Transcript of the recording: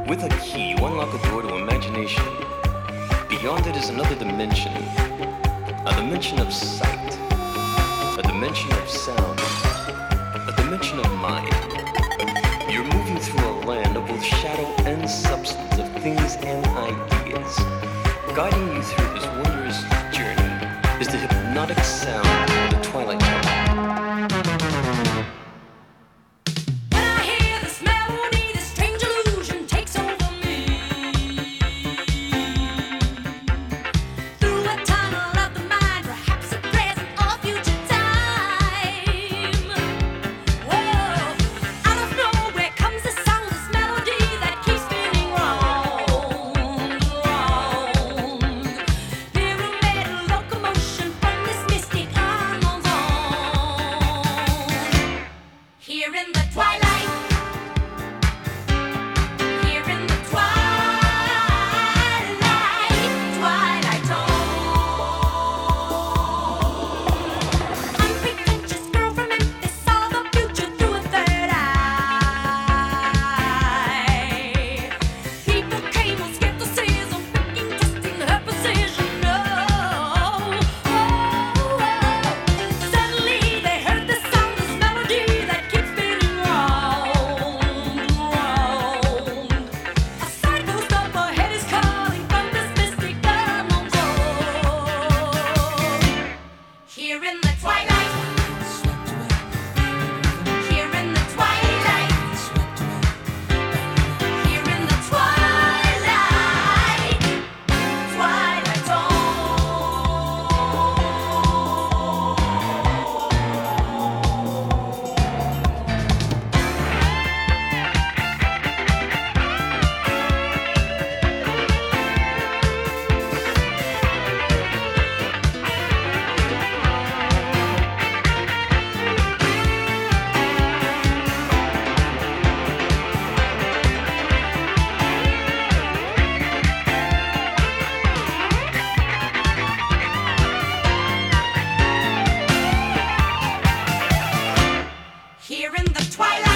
With a key, you unlock a door to imagination. Beyond it is another dimension. A dimension of sight. A dimension of sound. A dimension of mind. You're moving through a land of both shadow and substance, of things and ideas. Guiding you through this wondrous journey is the hypnotic sound of the Twilight Zone. Here in the twilight.